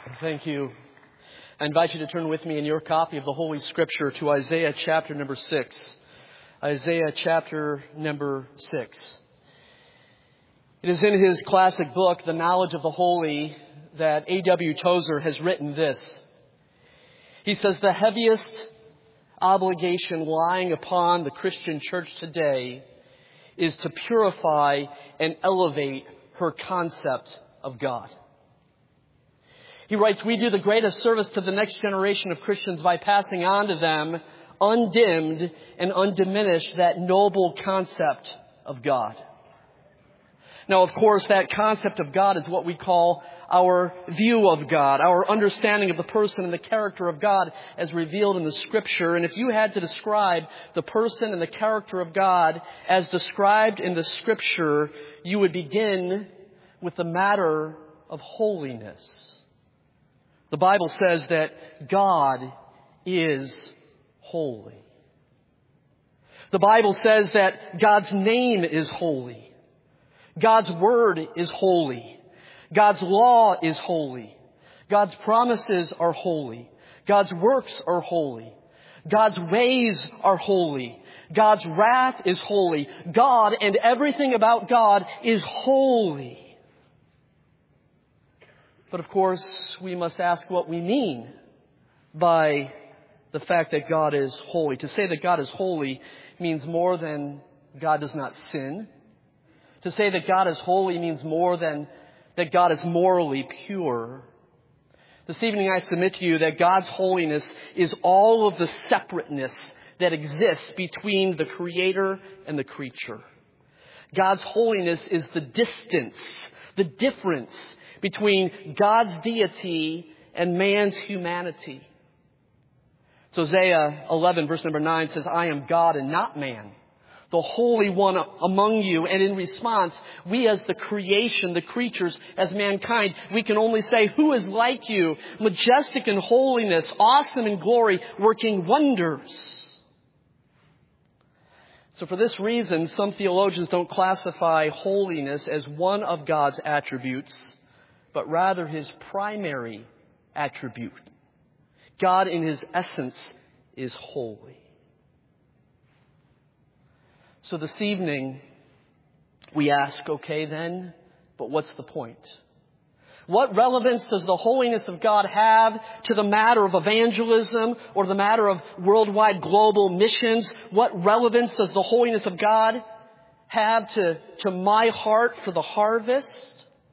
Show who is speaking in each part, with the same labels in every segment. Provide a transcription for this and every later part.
Speaker 1: Thank you. I invite you to turn with me in your copy of the Holy Scripture to Isaiah chapter number 6. Isaiah chapter number 6. It is in his classic book, The Knowledge of the Holy, that A.W. Tozer has written this. He says, the heaviest obligation lying upon the Christian church today is to purify and elevate her concept of God. He writes, we do the greatest service to the next generation of Christians by passing on to them, undimmed and undiminished, that noble concept of God. Now, of course, that concept of God is what we call our view of God, our understanding of the person and the character of God as revealed in the Scripture. And if you had to describe the person and the character of God as described in the Scripture, you would begin with the matter of holiness. The Bible says that God is holy. The Bible says that God's name is holy. God's word is holy. God's law is holy. God's promises are holy. God's works are holy. God's ways are holy. God's wrath is holy. God and everything about God is holy. But of course, we must ask what we mean by the fact that God is holy. To say that God is holy means more than God does not sin. To say that God is holy means more than that God is morally pure. This evening I submit to you that God's holiness is all of the separateness that exists between the Creator and the creature. God's holiness is the distance, the difference between God's deity and man's humanity. So Isaiah 11 verse number 9 says, I am God and not man, the Holy One among you. And in response, we as the creation, the creatures, as mankind, we can only say, who is like you, majestic in holiness, awesome in glory, working wonders. So for this reason, some theologians don't classify holiness as one of God's attributes, but rather his primary attribute. God in his essence is holy. So this evening, we ask, okay then, but what's the point? What relevance does the holiness of God have to the matter of evangelism or the matter of worldwide global missions? What relevance does the holiness of God have to my heart for the harvest?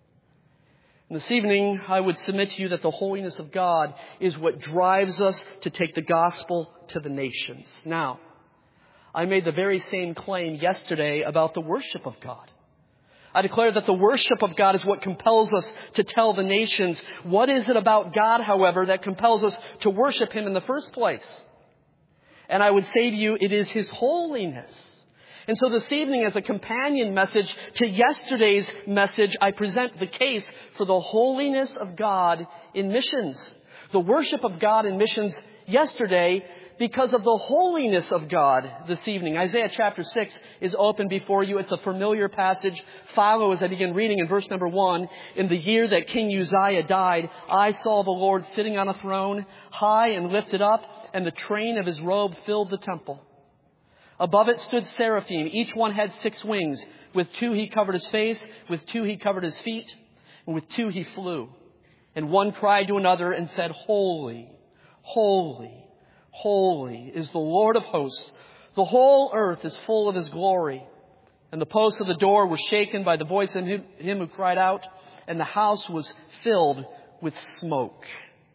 Speaker 1: And this evening, I would submit to you that the holiness of God is what drives us to take the gospel to the nations. Now, I made the very same claim yesterday about the worship of God. I declared that the worship of God is what compels us to tell the nations. What is it about God, however, that compels us to worship Him in the first place? And I would say to you, it is His holiness. And so this evening, as a companion message to yesterday's message, I present the case for the holiness of God in missions. The worship of God in missions yesterday because of the holiness of God this evening. Isaiah chapter 6 is open before you. It's a familiar passage. Follow as I begin reading in verse number 1. In the year that King Uzziah died, I saw the Lord sitting on a throne, high and lifted up, and the train of his robe filled the temple. Above it stood seraphim. Each one had 6 wings. With 2 he covered his face. With 2 he covered his feet. And with 2 he flew. And one cried to another and said, Holy, holy, holy is the Lord of hosts. The whole earth is full of His glory. And the posts of the door were shaken by the voice of him who cried out. And the house was filled with smoke.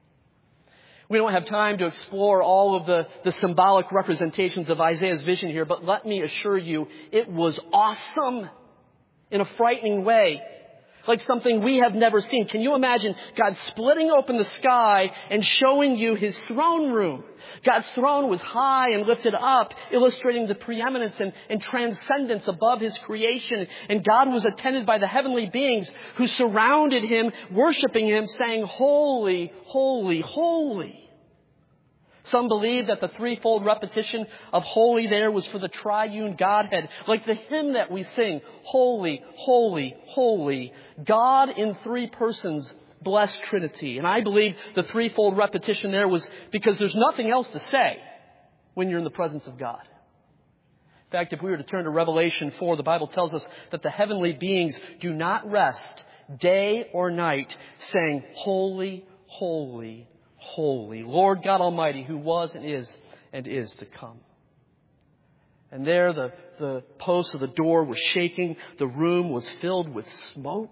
Speaker 1: We don't have time to explore all of the symbolic representations of Isaiah's vision here, but let me assure you, it was awesome in a frightening way, like something we have never seen. Can you imagine God splitting open the sky and showing you His throne room? God's throne was high and lifted up, illustrating the preeminence and transcendence above His creation. And God was attended by the heavenly beings who surrounded Him, worshiping Him, saying, Holy, holy, holy. Some believe that the threefold repetition of holy there was for the triune Godhead. Like the hymn that we sing, Holy, holy, holy, God in 3 persons, blessed Trinity. And I believe the threefold repetition there was because there's nothing else to say when you're in the presence of God. In fact, if we were to turn to Revelation 4, the Bible tells us that the heavenly beings do not rest day or night, saying, "Holy, holy, holy, Lord God Almighty, who was and is to come." And there the posts of the door were shaking. The room was filled with smoke.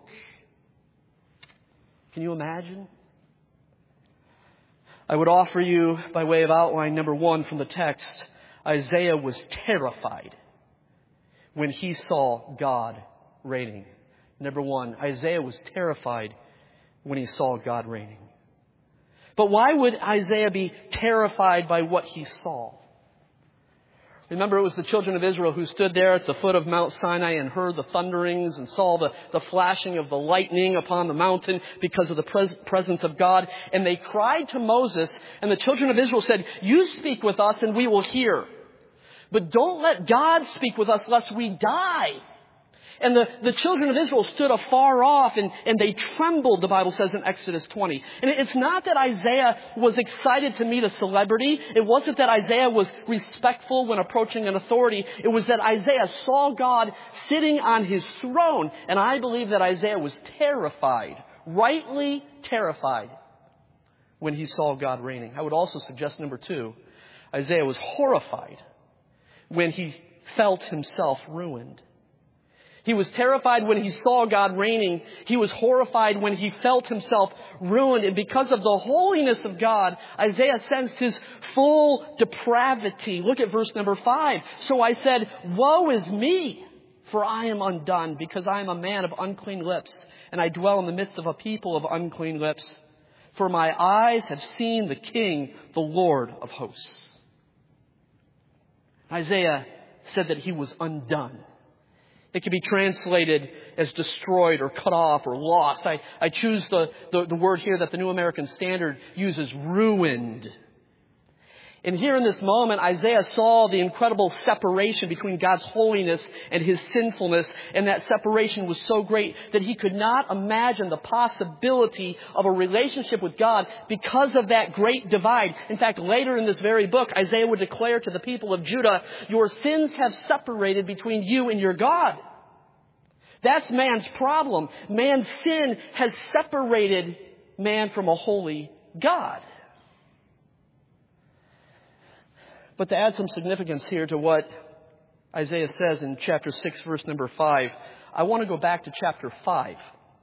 Speaker 1: Can you imagine? I would offer you, by way of outline, number one from the text, Isaiah was terrified when he saw God reigning. Number one, Isaiah was terrified when he saw God reigning. But why would Isaiah be terrified by what he saw? Remember, it was the children of Israel who stood there at the foot of Mount Sinai and heard the thunderings and saw the flashing of the lightning upon the mountain because of the presence of God. And they cried to Moses, and the children of Israel said, "You speak with us and we will hear. But don't let God speak with us lest we die." And the children of Israel stood afar off and they trembled, the Bible says in Exodus 20. And it's not that Isaiah was excited to meet a celebrity. It wasn't that Isaiah was respectful when approaching an authority. It was that Isaiah saw God sitting on his throne. And I believe that Isaiah was terrified, rightly terrified, when he saw God reigning. I would also suggest, number two, Isaiah was horrified when he felt himself ruined. He was terrified when he saw God reigning. He was horrified when he felt himself ruined. And because of the holiness of God, Isaiah sensed his full depravity. Look at verse number 5. "So I said, woe is me, for I am undone, because I am a man of unclean lips, and I dwell in the midst of a people of unclean lips. For my eyes have seen the King, the Lord of hosts." Isaiah said that he was undone. It can be translated as destroyed or cut off or lost. I choose the word here that the New American Standard uses, ruined. And here in this moment, Isaiah saw the incredible separation between God's holiness and his sinfulness. And that separation was so great that he could not imagine the possibility of a relationship with God because of that great divide. In fact, later in this very book, Isaiah would declare to the people of Judah, "Your sins have separated between you and your God." That's man's problem. Man's sin has separated man from a holy God. But to add some significance here to what Isaiah says in chapter 6, verse number 5, I want to go back to chapter 5,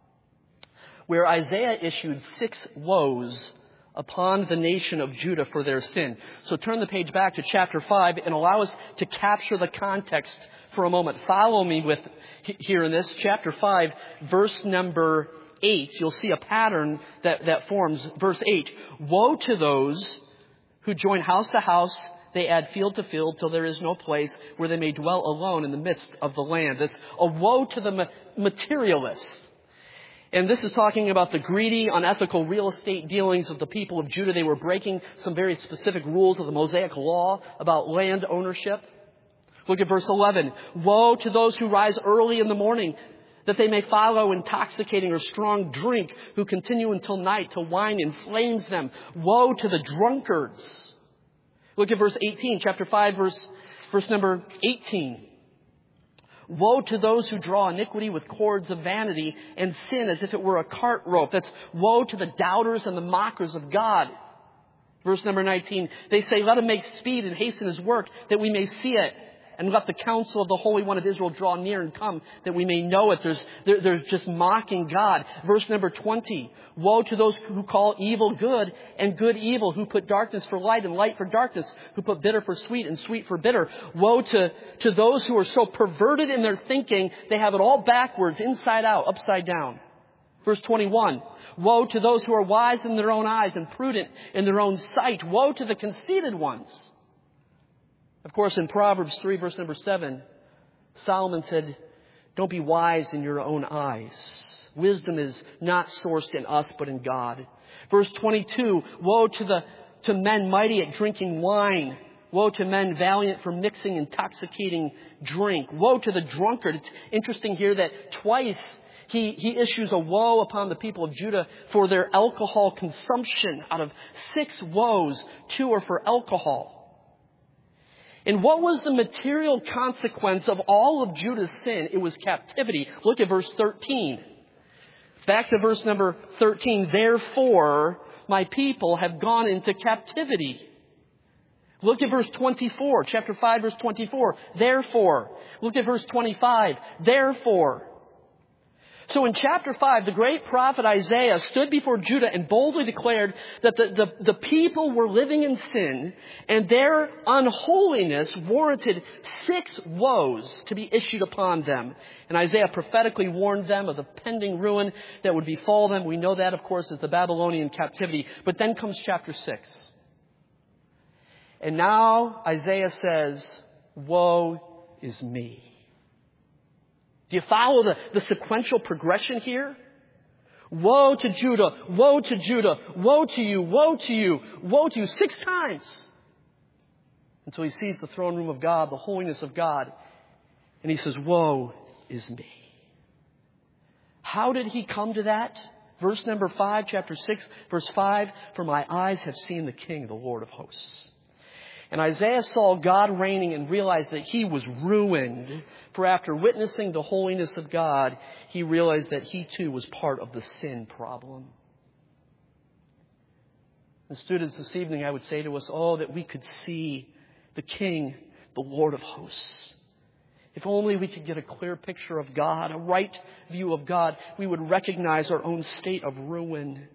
Speaker 1: where Isaiah issued 6 woes upon the nation of Judah for their sin. So turn the page back to chapter 5 and allow us to capture the context for a moment. Follow me with here in this chapter 5, verse number 8. You'll see a pattern that forms. Verse 8, "Woe to those who join house to house. They add field to field till there is no place where they may dwell alone in the midst of the land." It's a woe to the materialist. And this is talking about the greedy, unethical real estate dealings of the people of Judah. They were breaking some very specific rules of the Mosaic law about land ownership. Look at verse 11. "Woe to those who rise early in the morning, that they may follow intoxicating or strong drink, who continue until night till wine inflames them. Woe to the drunkards." Look at verse 18, chapter 5, verse number 18. "Woe to those who draw iniquity with cords of vanity and sin as if it were a cart rope." That's woe to the doubters and the mockers of God. Verse number 19, "They say, let him make speed and hasten his work, that we may see it. And let the counsel of the Holy One of Israel draw near and come, that we may know it." There's just mocking God. Verse number 20. "Woe to those who call evil good and good evil, who put darkness for light and light for darkness, who put bitter for sweet and sweet for bitter." Woe to those who are so perverted in their thinking, they have it all backwards, inside out, upside down. Verse 21. "Woe to those who are wise in their own eyes and prudent in their own sight. Woe to the conceited ones." Of course, in Proverbs 3, verse number 7, Solomon said, "Don't be wise in your own eyes. Wisdom is not sourced in us, but in God." Verse 22, "Woe to men mighty at drinking wine. Woe to men valiant for mixing intoxicating drink. Woe to the drunkard." It's interesting here that twice He issues a woe upon the people of Judah for their alcohol consumption. Out of 6 woes, 2 are for alcohol. And what was the material consequence of all of Judah's sin? It was captivity. Look at verse 13. Back to verse number 13. Therefore, my people have gone into captivity. Look at verse 24. Chapter 5, verse 24. Therefore. Look at verse 25. Therefore. So in chapter 5, the great prophet Isaiah stood before Judah and boldly declared that the people were living in sin and their unholiness warranted 6 woes to be issued upon them. And Isaiah prophetically warned them of the pending ruin that would befall them. We know that, of course, is the Babylonian captivity. But then comes chapter 6. And now Isaiah says, woe is me. Do you follow the sequential progression here? Woe to Judah, woe to Judah, woe to you, woe to you, woe to you, 6 times. Until he sees the throne room of God, the holiness of God. And he says, woe is me. How did he come to that? Verse number 5, chapter 6, verse 5, for my eyes have seen the King, the Lord of hosts. And Isaiah saw God reigning and realized that he was ruined. For after witnessing the holiness of God, he realized that he too was part of the sin problem. And students, this evening I would say to us, oh, that we could see the King, the Lord of hosts. If only we could get a clear picture of God, a right view of God, we would recognize our own state of ruin.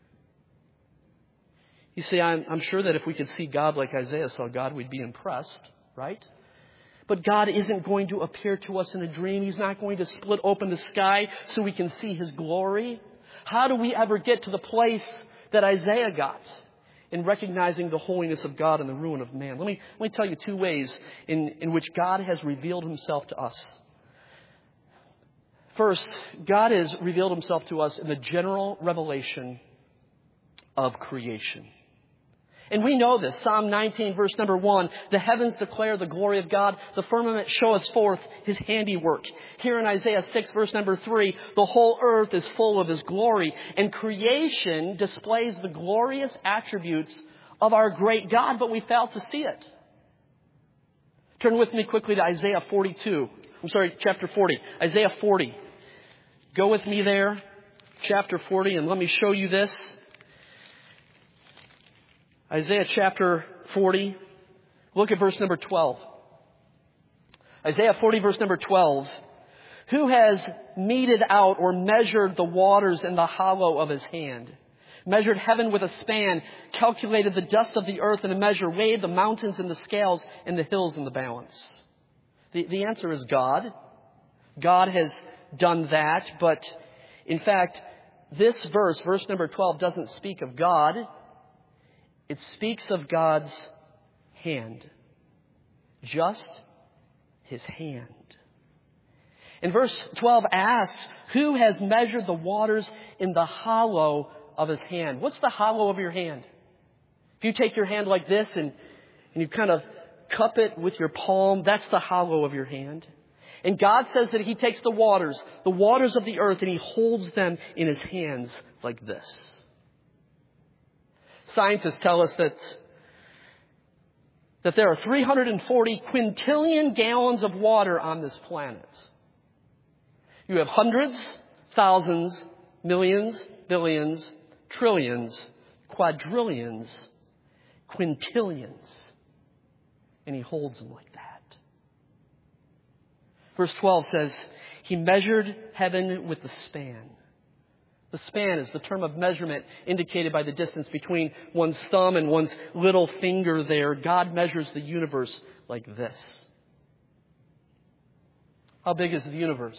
Speaker 1: You see, I'm sure that if we could see God like Isaiah saw God, we'd be impressed, right? But God isn't going to appear to us in a dream. He's not going to split open the sky so we can see His glory. How do we ever get to the place that Isaiah got in recognizing the holiness of God and the ruin of man? Let me tell you 2 ways in which God has revealed Himself to us. First, God has revealed Himself to us in the general revelation of creation. And we know this. Psalm 19, verse number 1. The heavens declare the glory of God. The firmament showeth forth His handiwork. Here in Isaiah 6, verse number 3, the whole earth is full of His glory. And creation displays the glorious attributes of our great God, but we fail to see it. Turn with me quickly to Isaiah 42. Chapter 40. Isaiah 40. Go with me there. Chapter 40, and let me show you this. Isaiah chapter 40, look at verse number 12. Isaiah 40, verse number 12. Who has meted out or measured the waters in the hollow of His hand? Measured heaven with a span, calculated the dust of the earth in a measure, weighed the mountains in the scales and the hills in the balance. The answer is God. God has done that, but in fact, this verse number 12, doesn't speak of God. It speaks of God's hand. Just His hand. And verse 12 asks, who has measured the waters in the hollow of His hand? What's the hollow of your hand? If you take your hand like this and you kind of cup it with your palm, that's the hollow of your hand. And God says that He takes the waters of the earth, and He holds them in His hands like this. Scientists tell us that there are 340 quintillion gallons of water on this planet. You have hundreds, thousands, millions, billions, trillions, quadrillions, quintillions. And He holds them like that. Verse 12 says, He measured heaven with the span. The span is the term of measurement indicated by the distance between one's thumb and one's little finger there. God measures the universe like this. How big is the universe?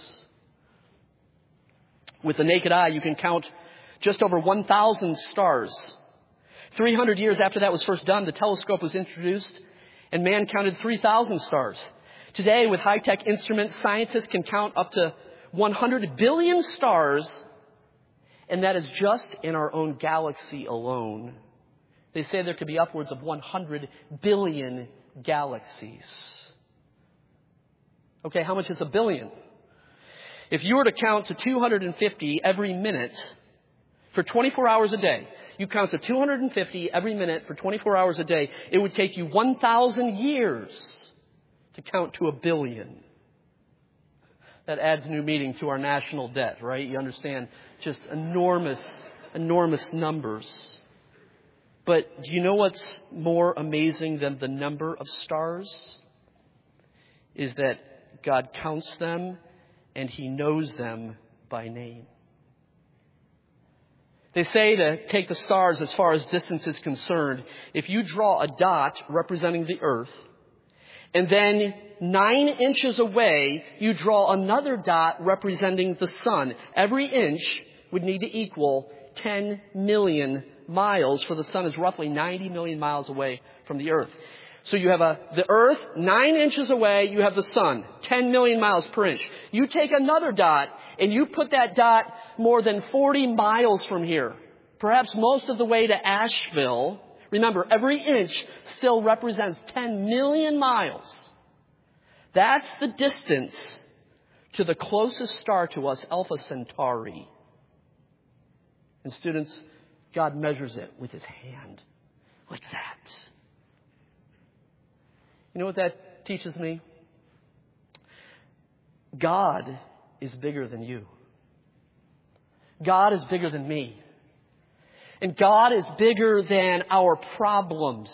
Speaker 1: With the naked eye, you can count just over 1,000 stars. 300 years after that was first done, the telescope was introduced, and man counted 3,000 stars. Today, with high-tech instruments, scientists can count up to 100 billion stars, and that is just in our own galaxy alone. They say there could be upwards of 100 billion galaxies. Okay, how much is a billion? If you were to count to 250 every minute for 24 hours a day, you count to 250 every minute for 24 hours a day, it would take you 1,000 years to count to 1 billion. That adds new meaning to our national debt, right? You understand just enormous numbers. But do you know what's more amazing than the number of stars? Is that God counts them and He knows them by name. They say to take the stars as far as distance is concerned, if you draw a dot representing the earth, and then 9 inches away, you draw another dot representing the sun. Every inch would need to equal 10 million miles, for the sun is roughly 90 million miles away from the earth. So you have the earth 9 inches away, you have the sun 10 million miles per inch. You take another dot and you put that dot more than 40 miles from here, perhaps most of the way to Asheville. Remember, every inch still represents 10 million miles. That's the distance to the closest star to us, Alpha Centauri. And students, God measures it with His hand, like that. You know what that teaches me? God is bigger than you. God is bigger than me. And God is bigger than our problems.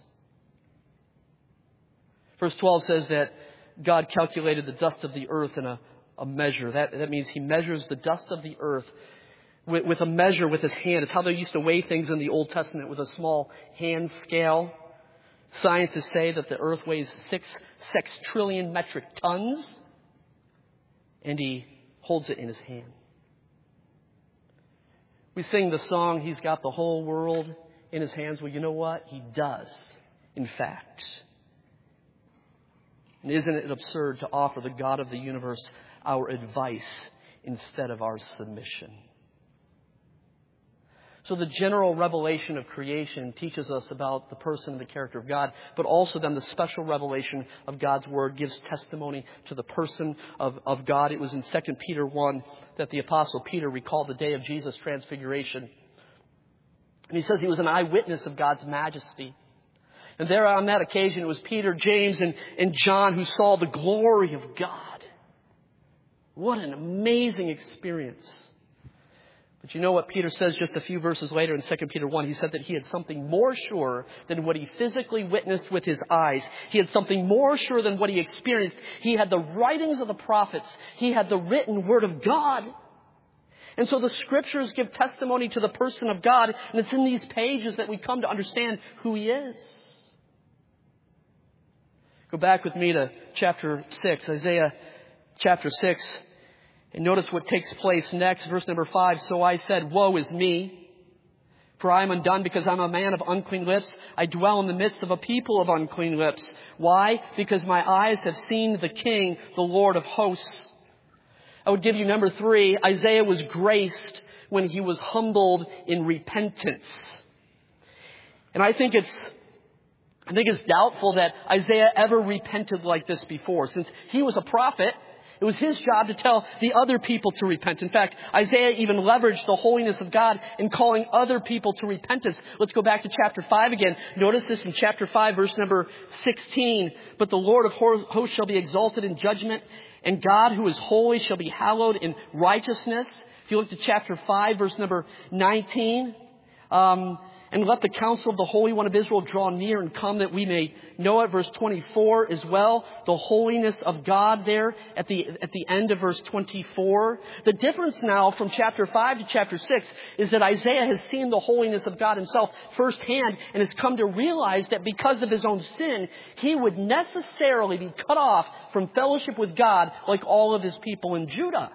Speaker 1: Verse 12 says that God calculated the dust of the earth in a measure. That means He measures the dust of the earth with a measure with His hand. It's how they used to weigh things in the Old Testament, with a small hand scale. Scientists say that the earth weighs 6 trillion metric tons, and He holds it in His hand. We sing the song, He's got the whole world in His hands. Well, you know what? He does, in fact. And isn't it absurd to offer the God of the universe our advice instead of our submission? So the general revelation of creation teaches us about the person and the character of God, but also then the special revelation of God's Word gives testimony to the person of God. It was in 2 Peter 1 that the Apostle Peter recalled the day of Jesus' transfiguration. And he says he was an eyewitness of God's majesty. And there on that occasion, it was Peter, James, and John who saw the glory of God. What an amazing experience. But you know what Peter says just a few verses later in 2 Peter 1? He said that he had something more sure than what he physically witnessed with his eyes. He had something more sure than what he experienced. He had the writings of the prophets. He had the written Word of God. And so the Scriptures give testimony to the person of God. And it's in these pages that we come to understand who He is. Go back with me to chapter 6, Isaiah chapter 6. And notice what takes place next, verse number 5. So I said, woe is me, for I am undone because I'm a man of unclean lips. I dwell in the midst of a people of unclean lips. Why? Because my eyes have seen the King, the Lord of hosts. I would give you number 3. Isaiah was graced when he was humbled in repentance. And I think it's doubtful that Isaiah ever repented like this before. Since he was a prophet, it was his job to tell the other people to repent. In fact, Isaiah even leveraged the holiness of God in calling other people to repentance. Let's go back to chapter 5 again. Notice this in chapter 5, verse number 16. But the Lord of hosts shall be exalted in judgment, and God who is holy shall be hallowed in righteousness. If you look to chapter 5, verse number 19, and let the counsel of the Holy One of Israel draw near and come that we may know it. Verse 24 as well. The holiness of God there at the end of verse 24. The difference now from chapter 5 to chapter 6 is that Isaiah has seen the holiness of God himself firsthand and has come to realize that because of his own sin, he would necessarily be cut off from fellowship with God like all of his people in Judah.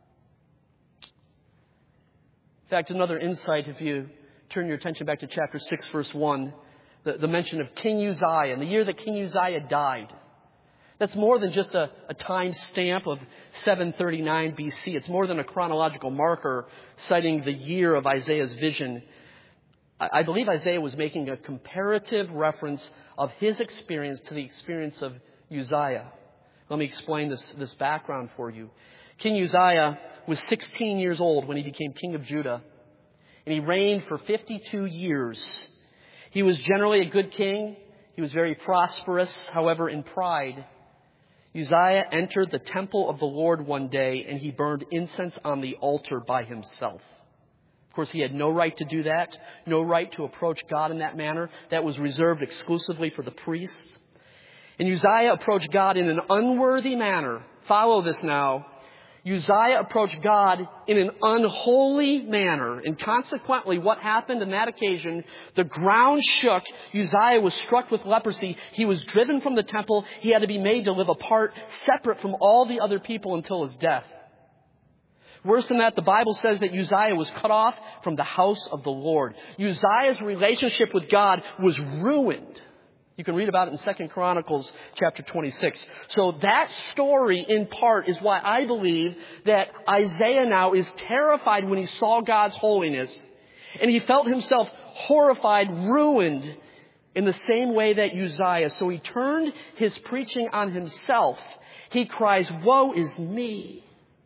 Speaker 1: In fact, another insight, if you turn your attention back to chapter 6, verse 1, the mention of King Uzziah and the year that King Uzziah died. That's more than just a time stamp of 739 BC. It's more than a chronological marker citing the year of Isaiah's vision. I believe Isaiah was making a comparative reference of his experience to the experience of Uzziah. Let me explain this background for you. King Uzziah was 16 years old when he became king of Judah, and he reigned for 52 years. He was generally a good king. He was very prosperous. However, in pride, Uzziah entered the temple of the Lord one day, and he burned incense on the altar by himself. Of course, he had no right to do that, no right to approach God in that manner. That was reserved exclusively for the priests. And Uzziah approached God in an unworthy manner. Follow this now. Uzziah approached God in an unholy manner. And consequently, what happened on that occasion, the ground shook. Uzziah was struck with leprosy. He was driven from the temple. He had to be made to live apart, separate from all the other people until his death. Worse than that, the Bible says that Uzziah was cut off from the house of the Lord. Uzziah's relationship with God was ruined. You can read about it in 2 Chronicles chapter 26. So that story in part is why I believe that Isaiah now is terrified when he saw God's holiness. And he felt himself horrified, ruined in the same way that Uzziah. So he turned his preaching on himself. He cries, "Woe is me."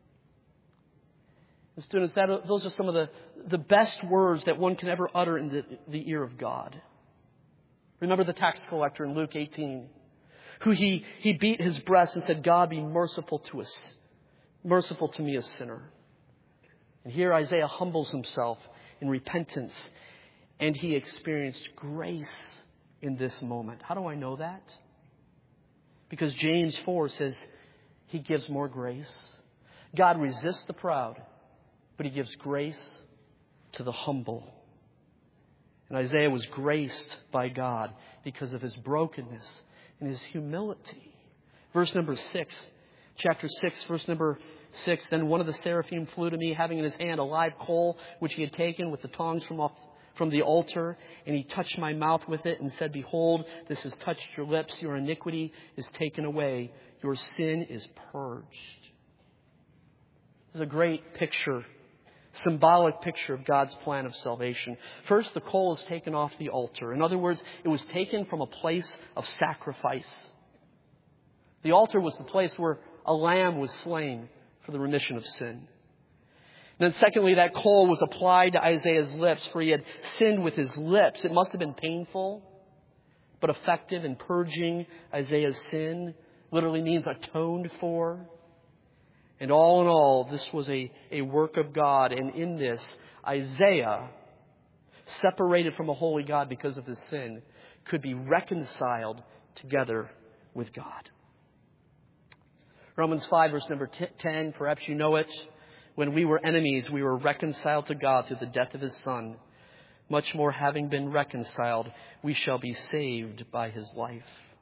Speaker 1: And students, those are some of the best words that one can ever utter in the ear of God. Remember the tax collector in Luke 18, who he beat his breast and said, "God, be merciful to us, merciful to me, a sinner." And here Isaiah humbles himself in repentance, and he experienced grace in this moment. How do I know that? Because James 4 says he gives more grace. God resists the proud, but he gives grace to the humble. And Isaiah was graced by God because of his brokenness and his humility. Verse number 6, chapter 6, verse number 6. Then one of the seraphim flew to me, having in his hand a live coal, which he had taken with the tongs from the altar. And he touched my mouth with it and said, "Behold, this has touched your lips. Your iniquity is taken away. Your sin is purged." This is a great picture, symbolic picture of God's plan of salvation. First, the coal is taken off the altar. In other words, it was taken from a place of sacrifice. The altar was the place where a lamb was slain for the remission of sin. And then secondly, that coal was applied to Isaiah's lips, for he had sinned with his lips. It must have been painful, but effective in purging Isaiah's sin. Literally means atoned for. And all in all, this was a work of God. And in this, Isaiah, separated from a holy God because of his sin, could be reconciled together with God. Romans 5, verse number 10, perhaps you know it. When we were enemies, we were reconciled to God through the death of his Son. Much more, having been reconciled, we shall be saved by his life.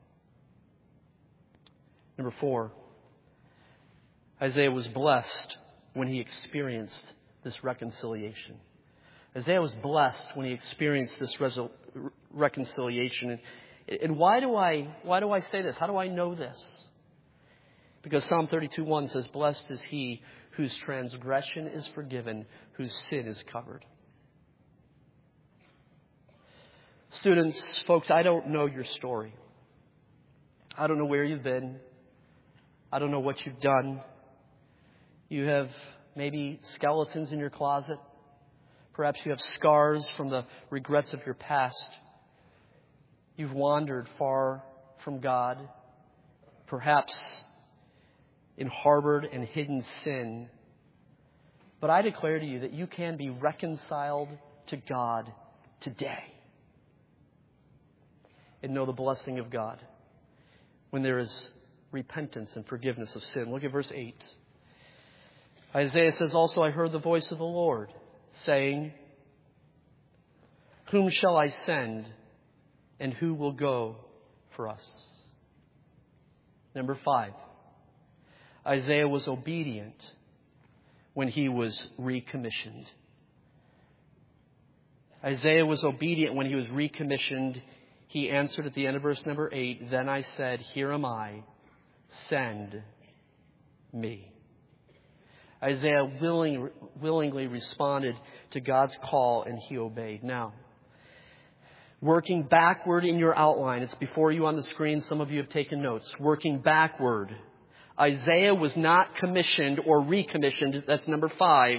Speaker 1: Number 4. Isaiah was blessed when he experienced this reconciliation. Isaiah was blessed when he experienced this reconciliation. And why do I say this? How do I know this? Because Psalm 32:1 says, "Blessed is he whose transgression is forgiven, whose sin is covered." Students, folks, I don't know your story. I don't know where you've been. I don't know what you've done. You have maybe skeletons in your closet. Perhaps you have scars from the regrets of your past. You've wandered far from God. Perhaps in harbored and hidden sin. But I declare to you that you can be reconciled to God today. And know the blessing of God when there is repentance and forgiveness of sin. Look at verse 8. Isaiah says, "Also I heard the voice of the Lord saying, whom shall I send, and who will go for us?" Number 5. Isaiah was obedient when he was recommissioned. Isaiah was obedient when he was recommissioned. He answered at the end of verse number 8, "Then I said, here am I, send me." Isaiah willingly responded to God's call, and he obeyed. Now, working backward in your outline, it's before you on the screen. Some of you have taken notes. Working backward, Isaiah was not commissioned or recommissioned, that's number 5,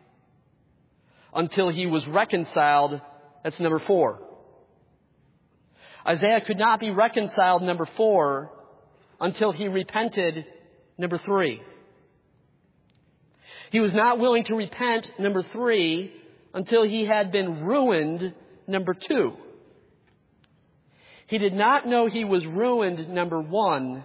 Speaker 1: until he was reconciled, that's number 4. Isaiah could not be reconciled, number 4, until he repented, number 3. He was not willing to repent, number 3, until he had been ruined, number 2. He did not know he was ruined, number 1,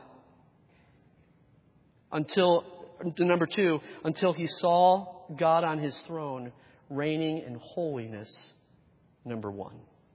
Speaker 1: until number 2, until he saw God on his throne reigning in holiness, number 1.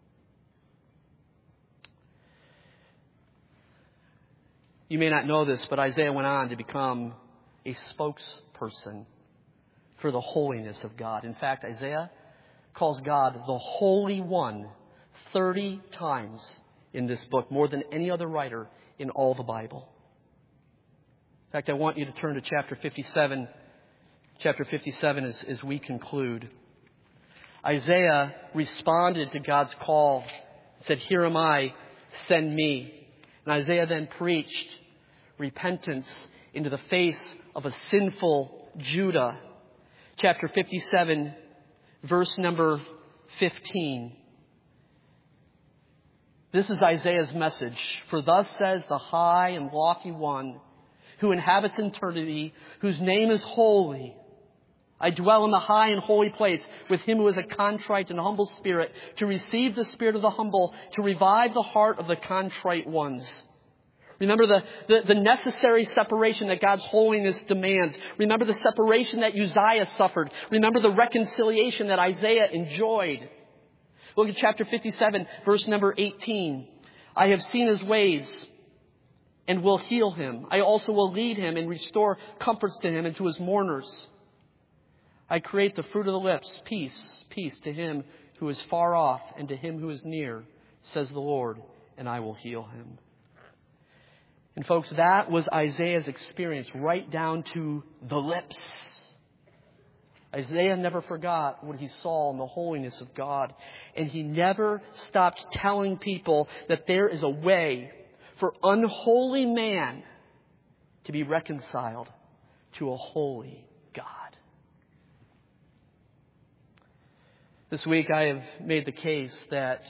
Speaker 1: You may not know this, but Isaiah went on to become a spokesperson for the holiness of God. In fact, Isaiah calls God the Holy One 30 times in this book, more than any other writer in all the Bible. In fact, I want you to turn to chapter 57. Chapter 57 as we conclude. Isaiah responded to God's call, said, "Here am I, send me." And Isaiah then preached repentance into the face of a sinful Judah. Chapter 57, verse number 15. This is Isaiah's message. "For thus says the high and lofty one who inhabits eternity, whose name is holy. I dwell in the high and holy place with him who is a contrite and humble spirit, to receive the spirit of the humble, to revive the heart of the contrite ones." Remember the necessary separation that God's holiness demands. Remember the separation that Uzziah suffered. Remember the reconciliation that Isaiah enjoyed. Look at chapter 57, verse number 18. "I have seen his ways and will heal him. I also will lead him and restore comforts to him and to his mourners. I create the fruit of the lips, peace, peace to him who is far off and to him who is near, says the Lord, and I will heal him." And folks, that was Isaiah's experience right down to the lips. Isaiah never forgot what he saw in the holiness of God. And he never stopped telling people that there is a way for unholy man to be reconciled to a holy God. This week I have made the case that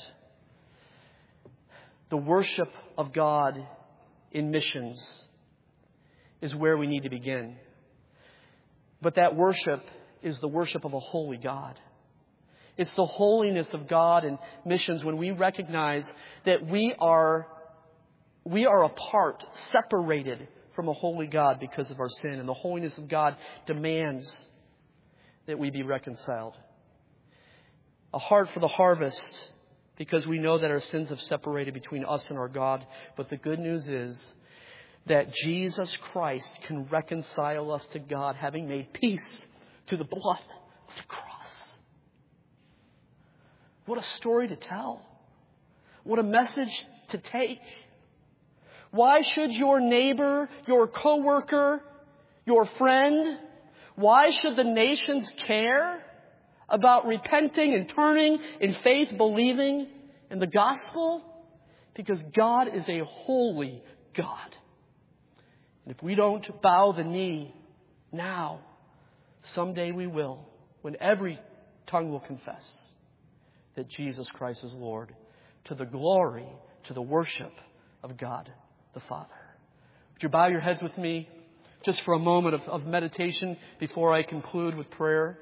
Speaker 1: the worship of God in missions is where we need to begin. But that worship is the worship of a holy God. It's the holiness of God in missions when we recognize that we are apart, separated from a holy God because of our sin. And the holiness of God demands that we be reconciled. A heart for the harvest, because we know that our sins have separated between us and our God. But the good news is that Jesus Christ can reconcile us to God, having made peace through the blood of the cross. What a story to tell. What a message to take. Why should your neighbor, your coworker, your friend, why should the nations care about repenting and turning in faith, believing in the gospel? Because God is a holy God. And if we don't bow the knee now, someday we will, when every tongue will confess that Jesus Christ is Lord, to the glory, to the worship of God the Father. Would you bow your heads with me just for a moment of meditation before I conclude with prayer?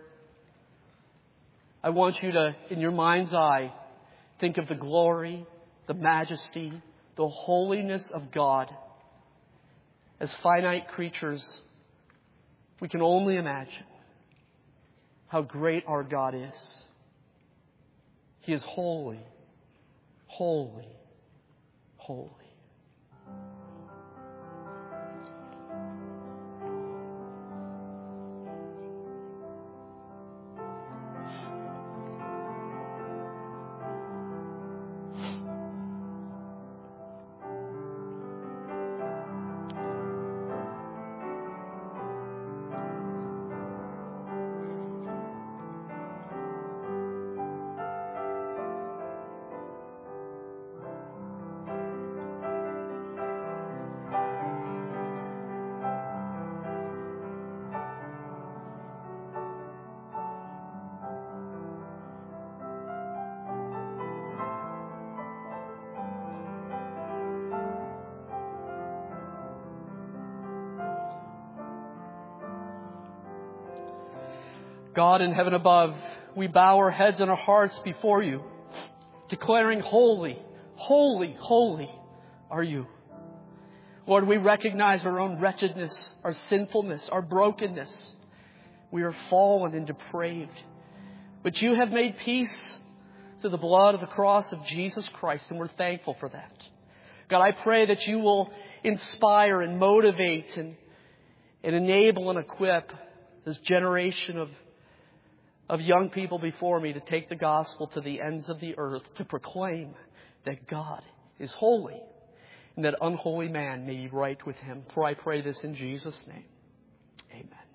Speaker 1: I want you to, in your mind's eye, think of the glory, the majesty, the holiness of God. As finite creatures, we can only imagine how great our God is. He is holy, holy, holy. God in heaven above, we bow our heads and our hearts before you, declaring, holy, holy, holy are you. Lord, we recognize our own wretchedness, our sinfulness, our brokenness. We are fallen and depraved. But you have made peace through the blood of the cross of Jesus Christ, and we're thankful for that. God, I pray that you will inspire and motivate and enable and equip this generation of young people before me to take the gospel to the ends of the earth, to proclaim that God is holy and that unholy man may be right with him. For I pray this in Jesus' name. Amen.